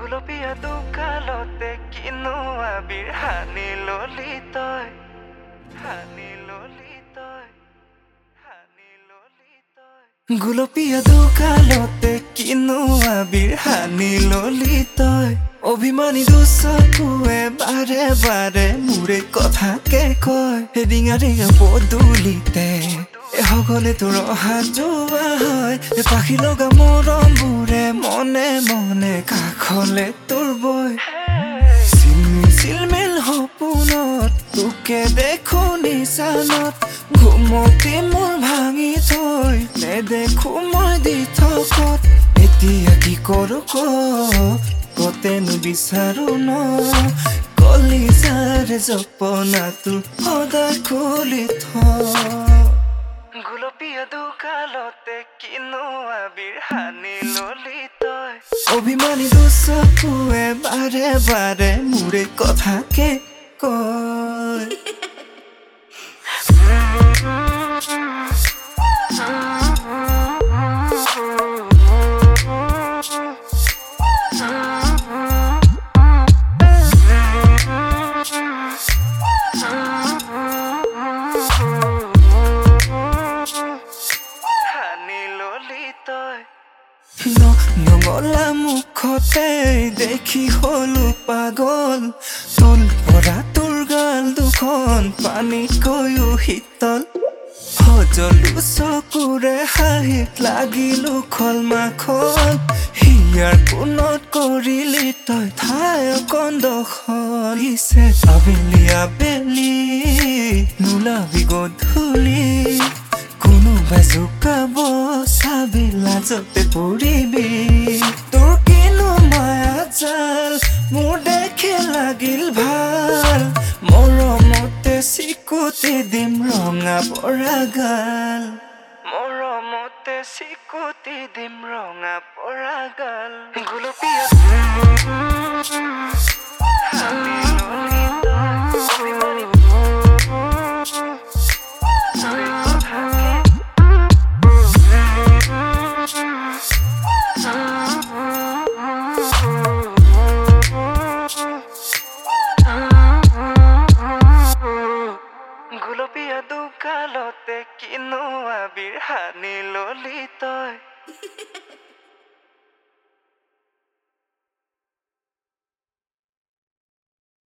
গুলপীয়া দোকালতে কিনো আবিৰ হানি ললি তই গুলপীয়া দোকালতে কিনো আবিৰ হানি ললি তই অভিমানী দুচকুৱে বাৰে বাৰে মোৰে কথাকে কয় ৰিঙা ৰিঙা পদূলিতে সকলে তোৰ অহা যোৱা হয় পাখি লগা মৰমবোৰে মনে মনে কাষলে তোৰ বয় চিলমিল সপোনত তোকে দেখো নিচানত ঘুমতি মোৰ ভাঙি থৈ নেদেখো মই দি থকত এতিয়া কি কৰো কতেনো বিচাৰো ন কলিজাৰ জপনাটো সদায় খুলি থ গুলপীয়া দোকালতে কিনো আবিৰ হানি ললি তই অভিমানী দুচকুৱে বাৰে বাৰে মোৰে কথাকে কয় নগলা মুখতে দেখি হলো পাগল তোল পৰা তোৰ গাল দুখন পানীতকৈও শীতল সজলো চকুৰে হাঁহিত লাগিলো খল মাখল হিয়াৰ কোনত কৰিলি তই ঠাই অকণ দখল ইছে আবেলি আবেলি নোলাবি গধূলি কোনোবাই জোকাব চাবি লাজতে পৰিবি তোৰ কিনো মায়া জাল মোৰ দেখি লাগিল ভাল মৰমতে চিকুটি দিম ৰঙা পৰা গাল মৰমতে চিকুটি দিম ৰঙা পৰা গাল গুলপীয়া